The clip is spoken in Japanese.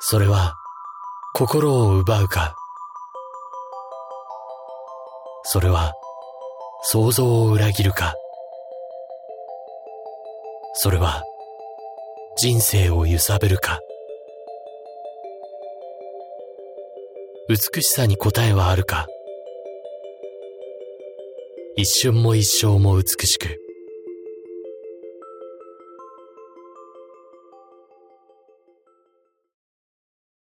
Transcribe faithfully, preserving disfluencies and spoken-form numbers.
それは心を奪うか、それは想像を裏切るか、それは人生を揺さぶるか。美しさに答えはあるか。一瞬も一生も美しく、